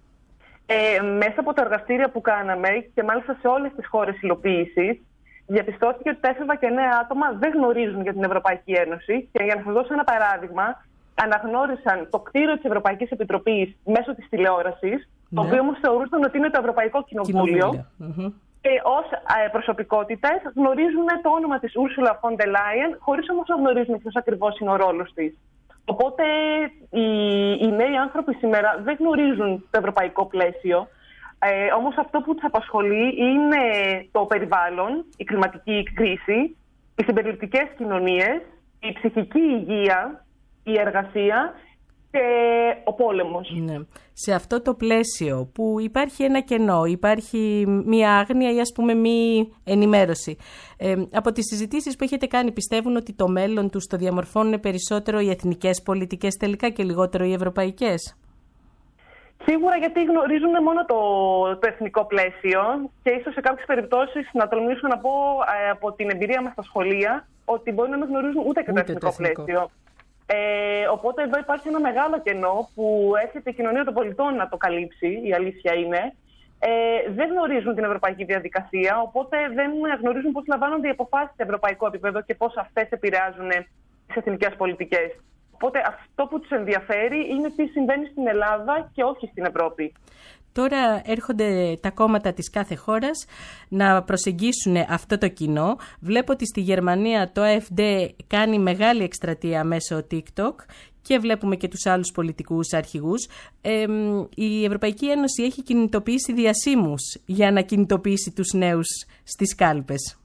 Ε, μέσα από τα εργαστήρια που κάναμε και μάλιστα σε όλες τις χώρες υλοποίησης, διαπιστώθηκε ότι τα έφηβα και νέα άτομα δεν γνωρίζουν για την Ευρωπαϊκή Ένωση. Και για να σας δώσω ένα παράδειγμα, αναγνώρισαν το κτίριο της Ευρωπαϊκής Επιτροπής μέσω της τηλεόρασης, ναι. το οποίο όμως θεωρούσαν ότι είναι το Ευρωπαϊκό Κοινοβούλιο. Mm-hmm. Και ως ε, προσωπικότητες γνωρίζουν το όνομα της Ursula von der Leyen, χωρίς όμως να γνωρίζουν ποιος ακριβώς είναι ο ρόλος της. Οπότε οι, οι νέοι άνθρωποι σήμερα δεν γνωρίζουν το ευρωπαϊκό πλαίσιο, ε, όμως αυτό που τους απασχολεί είναι το περιβάλλον, η κλιματική κρίση, οι συμπεριληπτικές κοινωνίες, η ψυχική υγεία, η εργασία και ο πόλεμος. Ναι. Σε αυτό το πλαίσιο που υπάρχει ένα κενό, υπάρχει μία άγνοια ή ας πούμε μη ενημέρωση. Ε, από τις συζητήσεις που έχετε κάνει, πιστεύουν ότι το μέλλον τους το διαμορφώνουν περισσότερο οι εθνικές πολιτικές τελικά και λιγότερο οι ευρωπαϊκές? Σίγουρα, γιατί γνωρίζουν μόνο το, το εθνικό πλαίσιο και ίσως σε κάποιες περιπτώσεις να τολμήσω να πω ε, από την εμπειρία μας στα σχολεία ότι μπορεί να μην γνωρίζουν ούτε και ούτε το εθνικό, το εθνικό πλαίσιο. Ε, οπότε εδώ υπάρχει ένα μεγάλο κενό που έρχεται η κοινωνία των πολιτών να το καλύψει, η αλήθεια είναι. Ε, δεν γνωρίζουν την ευρωπαϊκή διαδικασία, οπότε δεν γνωρίζουν πώς λαμβάνονται οι αποφάσεις σε ευρωπαϊκό επίπεδο και πώς αυτές επηρεάζουν τις εθνικές πολιτικές. Οπότε αυτό που τους ενδιαφέρει είναι τι συμβαίνει στην Ελλάδα και όχι στην Ευρώπη. Τώρα έρχονται τα κόμματα της κάθε χώρας να προσεγγίσουν αυτό το κοινό. Βλέπω ότι στη Γερμανία το AfD κάνει μεγάλη εκστρατεία μέσω TikTok και βλέπουμε και τους άλλους πολιτικούς αρχηγούς. Ε, η Ευρωπαϊκή Ένωση έχει κινητοποιήσει διασύμους για να κινητοποιήσει τους νέους στις κάλπες.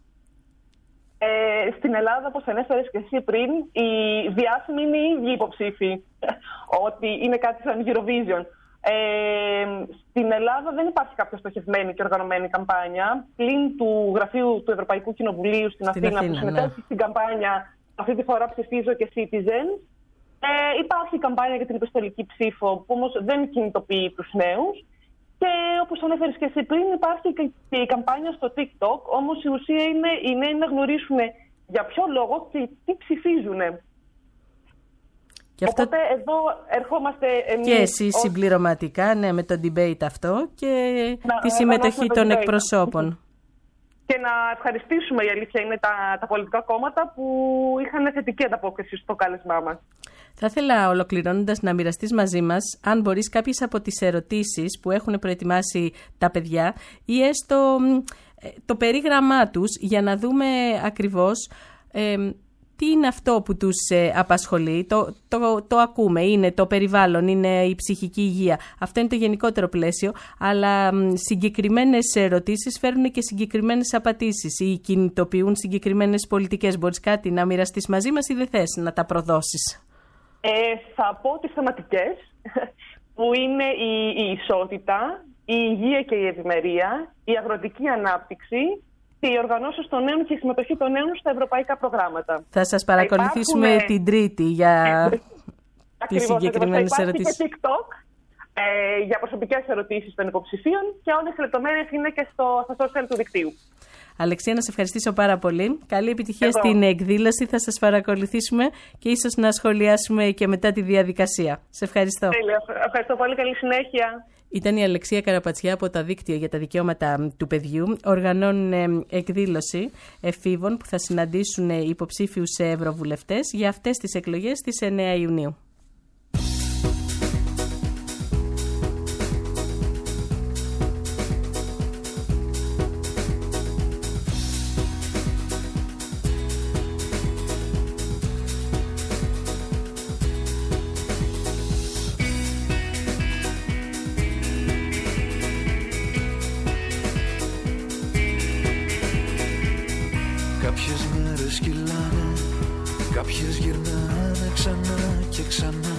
Ε, στην Ελλάδα, όπως ανέφερες και εσύ πριν, οι διάσημοι είναι οι ίδιοι υποψήφοι ότι είναι κάτι σαν Eurovision. Ε, στην Ελλάδα δεν υπάρχει κάποια στοχευμένη και οργανωμένη καμπάνια. Πλην του γραφείου του Ευρωπαϊκού Κοινοβουλίου στην, στην Αθήνα, Αθήνα που συμμετέχει ναι. στην καμπάνια αυτή τη φορά ψηφίζω και Citizen. Ε, υπάρχει καμπάνια για την επιστολική ψήφο που όμως δεν κινητοποιεί τους νέους. Και όπως ανέφερες και εσύ πριν, υπάρχει και η καμπάνια στο TikTok. Όμως η ουσία είναι οι νέοι να γνωρίσουν για ποιο λόγο και τι ψηφίζουν. Και Οπότε αυτό... εδώ ερχόμαστε εμείς... Και εσείς ως... συμπληρωματικά, ναι, με το debate αυτό και να, τη συμμετοχή των debate. εκπροσώπων. Και να ευχαριστήσουμε, η αλήθεια είναι, τα, τα πολιτικά κόμματα που είχαν θετική ανταπόκριση στο κάλεσμά μας. Θα ήθελα ολοκληρώνοντας να μοιραστείς μαζί μας, αν μπορείς, κάποιες από τις ερωτήσεις που έχουν προετοιμάσει τα παιδιά ή έστω το περίγραμμά τους για να δούμε ακριβώς ε, τι είναι αυτό που τους ε, απασχολεί. Το, το, το ακούμε, είναι το περιβάλλον, είναι η ψυχική υγεία. Αυτό είναι το γενικότερο πλαίσιο, αλλά μ, συγκεκριμένες ερωτήσεις φέρνουν και συγκεκριμένες απαντήσεις ή κινητοποιούν συγκεκριμένες πολιτικές. Μπορείς κάτι να μοιραστείς μαζί μας ή δεν θες να τα προδώσεις? Ε, θα πω τις θεματικές, που είναι η, η ισότητα, η υγεία και η ευημερία, η αγροτική ανάπτυξη και οι οργανώσεις των νέων και η συμμετοχή των νέων στα ευρωπαϊκά προγράμματα. Θα σας παρακολουθήσουμε Υπάρχουν... την Τρίτη για τις συγκεκριμένες ερωτήσεις. Υπάρχει και TikTok ε, για προσωπικές ερωτήσεις των υποψηφίων και όλες οι λεπτομέρειες είναι και στο, στα social του δικτύου. Αλεξία, να σε ευχαριστήσω πάρα πολύ. Καλή επιτυχία Εγώ. στην εκδήλωση. Θα σας παρακολουθήσουμε και ίσως να σχολιάσουμε και μετά τη διαδικασία. Σε ευχαριστώ. Τέλεια. Ευχαριστώ πολύ. Καλή συνέχεια. Ήταν η Αλεξία Καραπατσιά από τα Δίκτυα για τα Δικαιώματα του Παιδιού. Οργανώνουν εκδήλωση εφήβων που θα συναντήσουν υποψήφιους ευρωβουλευτές για αυτές τις εκλογές στις εννέα Ιουνίου. Κάποιες μέρες κυλάνε, κάποιες γυρνάνε ξανά και ξανά.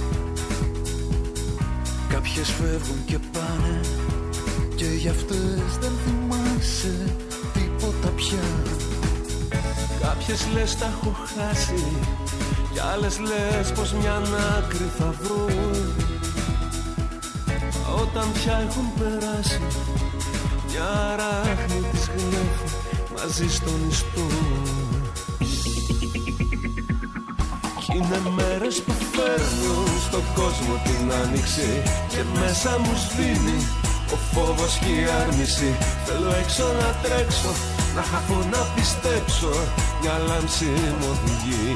Κάποιες φεύγουν και πάνε και γι' αυτές δεν θυμάσαι τίποτα πια. Κάποιες λες τα έχω χάσει κι άλλες λες πως μια άκρη θα βρουν. Όταν πια έχουν περάσει μια ράχνη της γνέφει μαζί στον ιστό. Κι είναι μέρες που φέρνουν στον κόσμο την άνοιξη και μέσα μου σβήνει ο φόβος και η άρνηση. Θέλω έξω να τρέξω, να χαθώ να πιστέψω, μια λάμψη μου οδηγεί.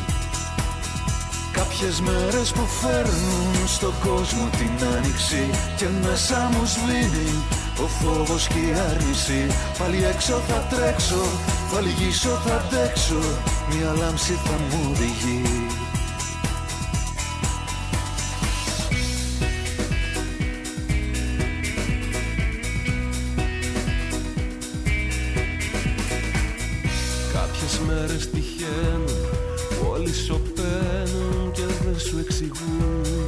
Κάποιες μέρες που φέρνουν στον κόσμο την άνοιξη και μέσα μου σβήνει ο φόβος και η άρνηση. Πάλι έξω θα τρέξω, θα λυγίσω, θα αντέξω, μια λάμψη θα μου οδηγεί. Κάποιες μέρες τυχαίνουν που όλοι σωπαίνουν και δεν σου εξηγούν.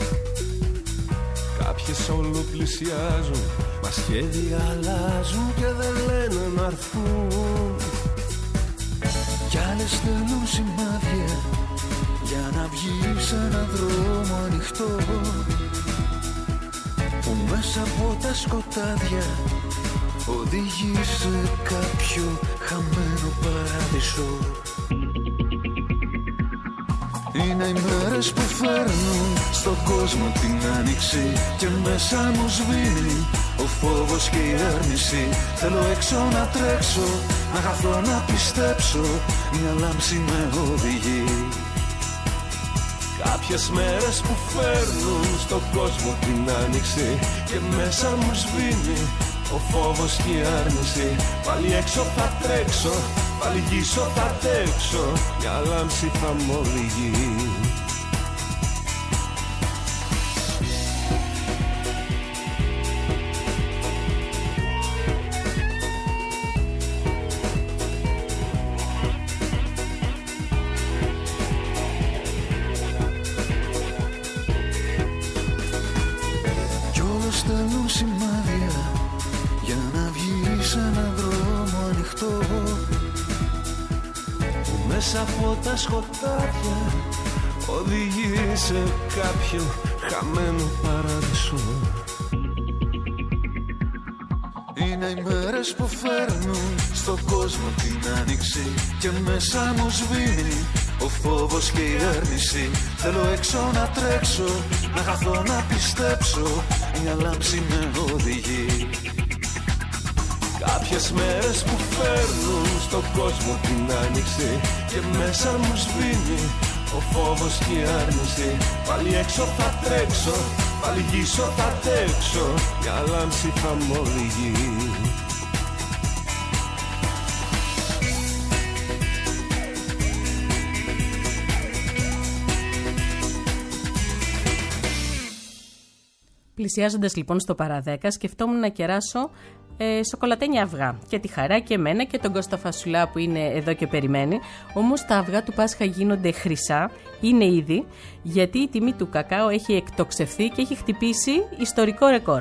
Κάποιες όλο πλησιάζουν, μα σχέδια αλλάζουν και δεν λένε να έρθουν. Κι άλλες θέλουν σημάδια για να βγεις σε έναν δρόμο ανοιχτό που μέσα από τα σκοτάδια οδηγεί σε κάποιο χαμένο παράδεισο. Είναι οι μέρες που φέρνουν στον κόσμο την άνοιξη και μέσα μου σβήνει ο φόβος και η άρνηση. Θέλω έξω να τρέξω, να χαθώ να πιστέψω, μια λάμψη με οδηγεί. Κάποιες μέρες που φέρνουν στον κόσμο την άνοιξη και μέσα μου σβήνει ο φόβος και η άρνηση. Πάλι έξω θα τρέξω, θα λυγίσω, θα αντέξω, μια λάμψη θα μ' οδηγεί. Κι όλος θέλουν σημάδια για να βγεις σε έναν δρόμο ανοιχτό που μέσα από τα σκοτάδια οδηγεί σε κάποιο χαμένο παράδεισο. Είναι οι μέρες που φέρνουν στον κόσμο την άνοιξη και μέσα μου σβήνει ο φόβος και η άρνηση. Θέλω έξω να τρέξω, να χαθώ να πιστέψω, μια λάμψη με οδηγεί. Κάποιες μέρες που φέρνουν στον κόσμο την άνοιξη και μέσα μου σβήνει ο φόβος και η άρνηση. Πάλι έξω θα τρέξω, πάλι γύσω θα τρέξω, μια λάμψη θα μ' οδηγεί. Πλησιάζοντας λοιπόν στο παραδέκα, σκεφτόμουν να κεράσω ε, σοκολατένια αυγά. Και τη Χαρά και εμένα και τον Κώστα Φασουλά που είναι εδώ και περιμένει. Όμως τα αυγά του Πάσχα γίνονται χρυσά, είναι ήδη, γιατί η τιμή του κακάο έχει εκτοξευθεί και έχει χτυπήσει ιστορικό ρεκόρ.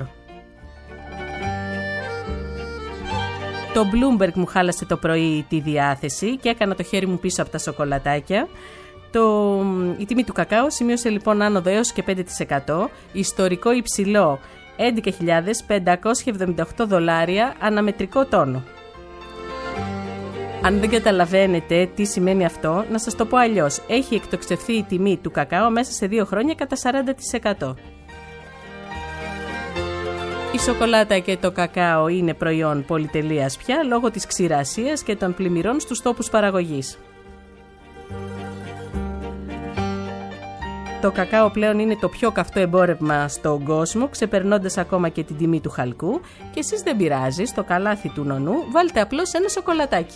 Το Bloomberg μου χάλασε το πρωί τη διάθεση και έκανα το χέρι μου πίσω από τα σοκολατάκια. Το, η τιμή του κακάο σημείωσε λοιπόν άνοδο έως και πέντε τοις εκατό, ιστορικό υψηλό έντεκα χιλιάδες πεντακόσια εβδομήντα οκτώ δολάρια αναμετρικό τόνο. Αν δεν καταλαβαίνετε τι σημαίνει αυτό, να σας το πω αλλιώς. Έχει εκτοξευθεί η τιμή του κακάο μέσα σε δύο χρόνια κατά σαράντα τοις εκατό. Η σοκολάτα και το κακάο είναι προϊόν πολυτελείας πια λόγω της ξηρασίας και των πλημμυρών στους τόπους παραγωγής. Το κακάο πλέον είναι το πιο καυτό εμπόρευμα στον κόσμο, ξεπερνώντας ακόμα και την τιμή του χαλκού, και εσείς δεν πειράζει, στο καλάθι του νονού βάλτε απλώς ένα σοκολατάκι.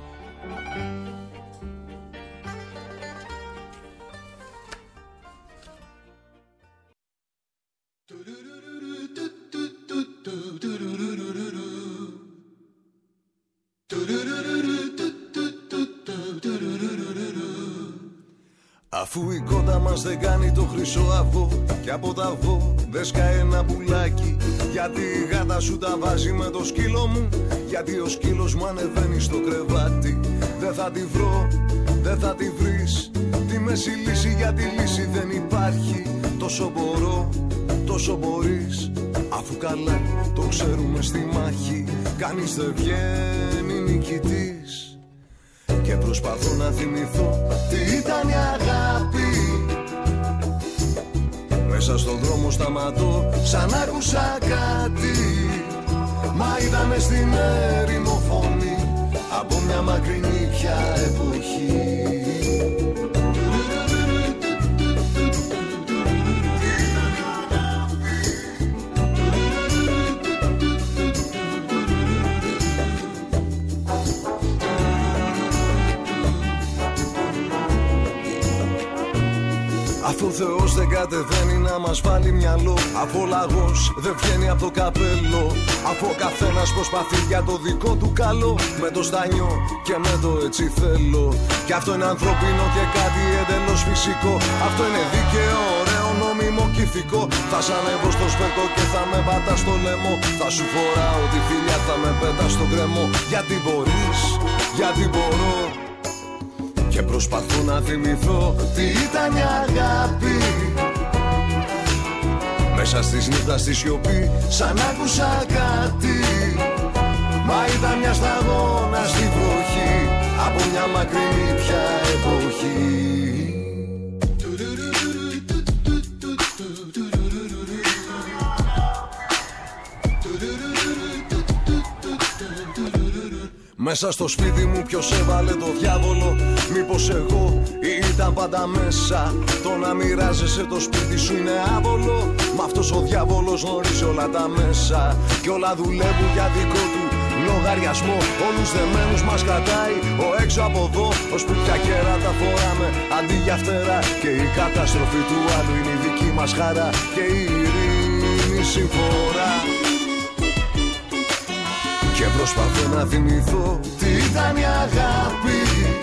Αφού η κότα μας δεν κάνει το χρυσό αυγό και από τα αυγό δεν σκάει ένα πουλάκι, γιατί η γάτα σου τα βάζει με το σκύλο μου, γιατί ο σκύλος μου ανεβαίνει στο κρεβάτι. Δεν θα τη βρω, δεν θα τη βρεις, τη μέση λύση, για τη λύση δεν υπάρχει. Τόσο μπορώ, τόσο μπορείς, αφού καλά το ξέρουμε στη μάχη, κανείς δεν βγαίνει νικητής. Και προσπαθώ να θυμηθώ τι ήταν η αγάπη. Μέσα στον δρόμο σταματώ, σαν άκουσα κάτι. Μα ήτανε στην έρημο φωνή από μια μακρινή πια εποχή. Αφού ο Θεός δεν κατεβαίνει να μας βάλει μυαλό, αφού ο λαγός δεν βγαίνει από το καπέλο, αφού ο καθένας προσπαθεί για το δικό του καλό, με το στάνιο και με το έτσι θέλω. Κι αυτό είναι ανθρώπινο και κάτι εντελώς φυσικό. Αυτό είναι δίκαιο, ωραίο, νόμιμο και ηθικό. Θα σ' ανέβω στο σπέρτο και θα με πατά στο λαιμό. Θα σου φοράω τη φιλιά, θα με πέτα στο κρεμό. Γιατί μπορείς, γιατί μπορώ. Και προσπαθώ να θυμηθώ τι ήταν η αγάπη. Μέσα στις νύχτα στη σιωπή σαν άκουσα κάτι. Μα ήταν μια σταγόνα στη βροχή από μια μακρινή πια εποχή. Μέσα στο σπίτι μου ποιος έβαλε το διάβολο, μήπως εγώ ή ήταν πάντα μέσα. Το να μοιράζεσαι το σπίτι σου είναι άβολο, μα αυτός ο διάβολος γνωρίζει όλα τα μέσα. Και όλα δουλεύουν για δικό του λογαριασμό, όλους δεμένους μας κρατάει ο έξω από εδώ, ώσπου πια κέρατα φοράμε αντί για φτερά. Και η καταστροφή του άλλου είναι η δική μας χαρά και η ειρήνη συμφορά. Και προσπαθώ να θυμηθώ τι ήταν η αγάπη.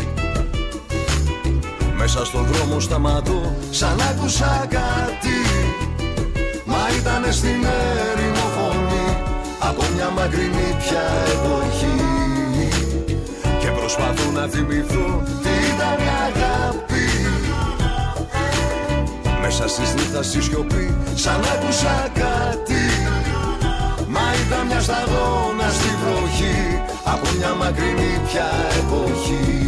Μέσα στον δρόμο σταματώ σαν άκουσα κάτι. Μα ήτανε στην έρημο φωνή από μια μακρινή πια εποχή. Και προσπαθώ να θυμηθώ τι ήταν η αγάπη. Μέσα στις νύχτας στη σιωπή σαν άκουσα κάτι. Μα ήταν μια σταγόνα στη βροχή από μια μακρινή πια εποχή.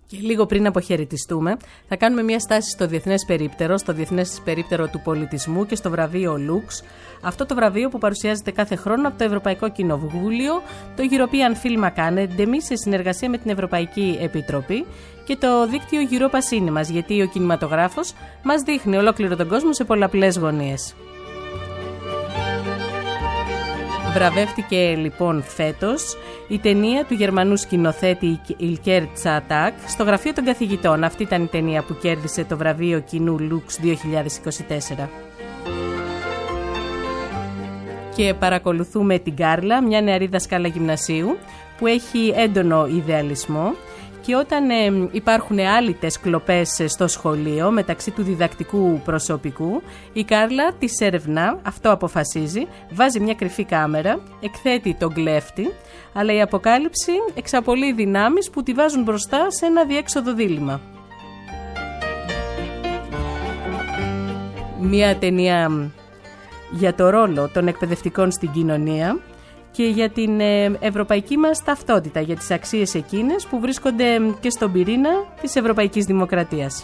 Και λίγο πριν αποχαιρετιστούμε, θα κάνουμε μια στάση στο Διεθνές Περίπτερο, στο Διεθνές Περίπτερο του Πολιτισμού και στο βραβείο Lux. Αυτό το βραβείο που παρουσιάζεται κάθε χρόνο από το Ευρωπαϊκό Κοινοβούλιο, το European Film Academy σε συνεργασία με την Ευρωπαϊκή Επιτροπή και το δίκτυο Europa Cinemas, γιατί ο κινηματογράφος μας δείχνει ολόκληρο τον κόσμο σε πολλαπλές γωνίες. Βραβεύτηκε λοιπόν φέτος η ταινία του Γερμανού σκηνοθέτη Ilker Zátták στο Γραφείο των Καθηγητών. Αυτή ήταν η ταινία που κέρδισε το βραβείο κοινού Lux δύο χιλιάδες είκοσι τέσσερα. Και παρακολουθούμε την Κάρλα, μια νεαρή δασκάλα γυμνασίου που έχει έντονο ιδεαλισμό. Και όταν ε, υπάρχουν άλυτες κλοπές στο σχολείο μεταξύ του διδακτικού προσωπικού, η Κάρλα τις ερευνά, αυτό αποφασίζει, βάζει μια κρυφή κάμερα, εκθέτει τον κλέφτη, αλλά η αποκάλυψη εξαπολύει δυνάμεις που τη βάζουν μπροστά σε ένα διέξοδο δίλημμα. Μια ταινία για το ρόλο των εκπαιδευτικών στην κοινωνία και για την ευρωπαϊκή μας ταυτότητα, για τις αξίες εκείνες που βρίσκονται και στον πυρήνα της ευρωπαϊκής δημοκρατίας.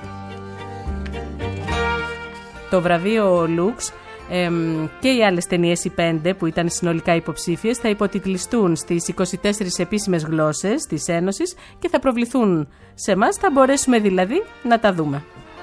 Το βραβείο Lux ε, και οι άλλες ταινίες, οι πέντε που ήταν συνολικά υποψήφιες, θα υποτιτλιστούν στις είκοσι τέσσερις επίσημες γλώσσες της Ένωσης και θα προβληθούν σε εμάς, θα μπορέσουμε δηλαδή να τα δούμε.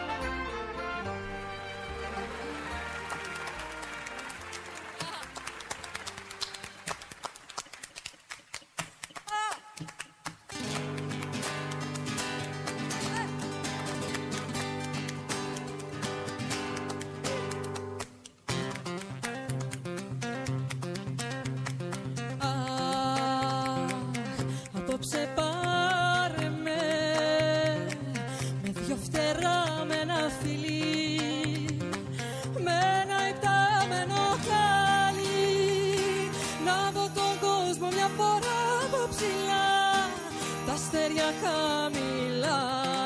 Απόψε πάρε με, με δυο φτερά με ένα φιλί, με ένα υπτάμενο χάλι, να δω τον κόσμο μια φορά από ψηλά, τα αστέρια χαμηλά.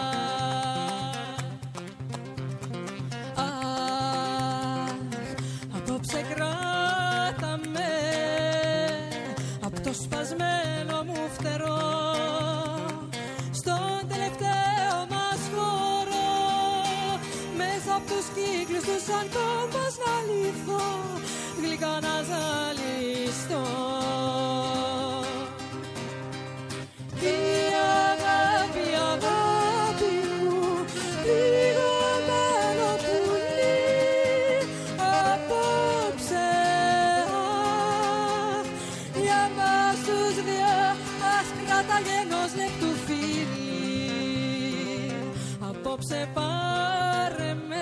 Αχ, απόψε κράτα με απ' το σπασμένο μου φτερό, στον τελευταίο μας χώρο, μέσα απ' τους κύκλους του σαν κόμπας να λυθώ, γλυκά να ζαλιστώ. Η αγάπη, η αγάπη μου, πληγωμένο πουλί, απόψε για μας τους δύο ας κράταγε ενός λεπτού φίλη. Απόψε πάρε με.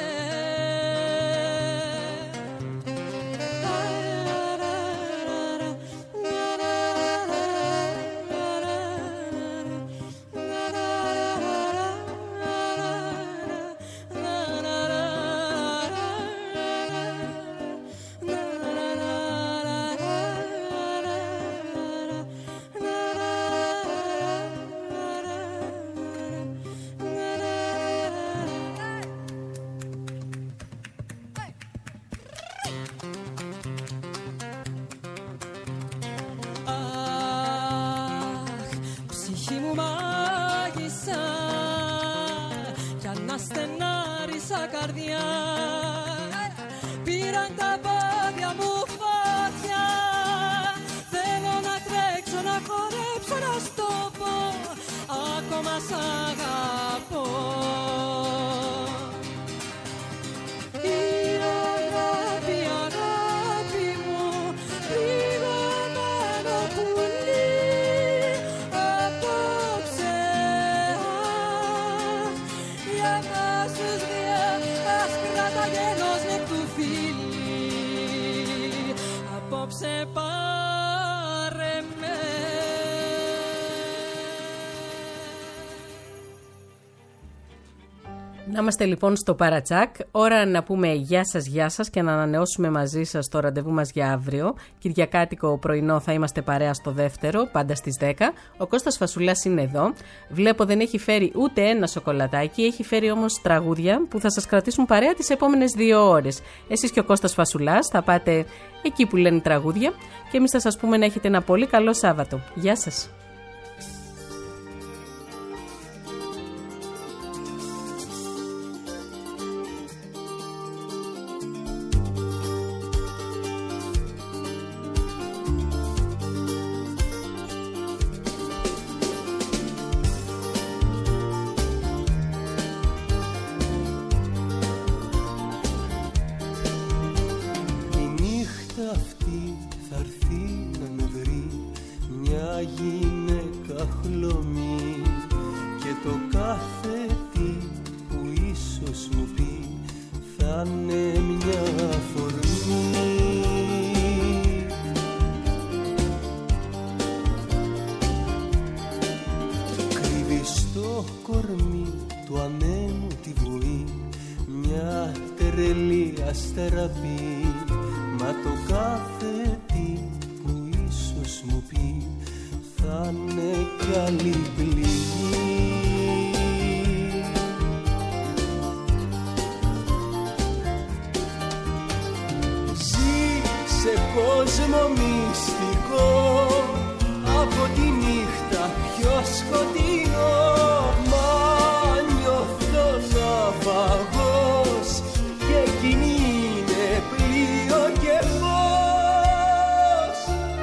Καρδιά, πήραν τα πόδια μου φωτιά. Θέλω να τρέξω, να χορέψω, να στο πω, ακόμα σ' αγαπώ. Η αγάπη, η αγάπη μου, πληγωμένο πουλί, απόψε για μας τους δύο ας κράταγε ενός λεπτού φίλη. Απόψε πάρε με. Να είμαστε λοιπόν στο Παρατσάκ. Ώρα να πούμε γεια σας, γεια σας και να ανανεώσουμε μαζί σας το ραντεβού μας για αύριο. Κυριακάτικο πρωινό θα είμαστε παρέα στο δεύτερο, πάντα στις δέκα. Ο Κώστας Φασουλάς είναι εδώ. Βλέπω δεν έχει φέρει ούτε ένα σοκολατάκι, έχει φέρει όμως τραγούδια που θα σας κρατήσουν παρέα τις επόμενες δύο ώρες. Εσείς και ο Κώστας Φασουλάς θα πάτε εκεί που λένε τραγούδια και εμείς θα σας πούμε να έχετε ένα πολύ καλό Σάββατο. Γεια σας. καχλωμή και το κάθε τι που ίσως μου πει θα είναι μια αφορμή. Κρύβει στο κορμί του ανέμου τη βοή μια τερελή αστεραπή, μα το κάθε τι που ίσως μου πει θα είναι κι άλλη πληγή. Ζει σε κόσμο μυστικό, από τη νύχτα πιο σκοτεινό, μα νιώθω ναυαγός και εκείνη είναι πλοίο και φως.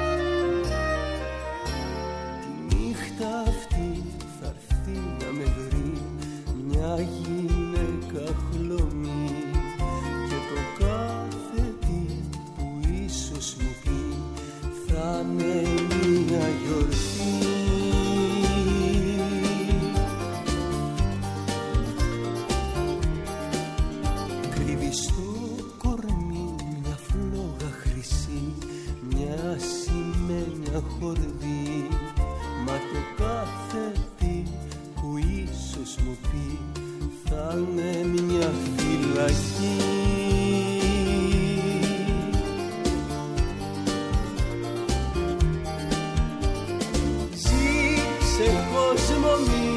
Τη νύχτα αυτή θα έρθει να με βρει μια γυναίκα χλωμή και το κάθε τι που ίσως μου πει θα είναι μια γιορτή. Κρύβει στο κορμί μια φλόγα χρυσή, μια σημαίνια χορδή, μα το κάθε τι που ίσως μου πει θα είναι μια φυλακή. Ζει σε κόσμο μη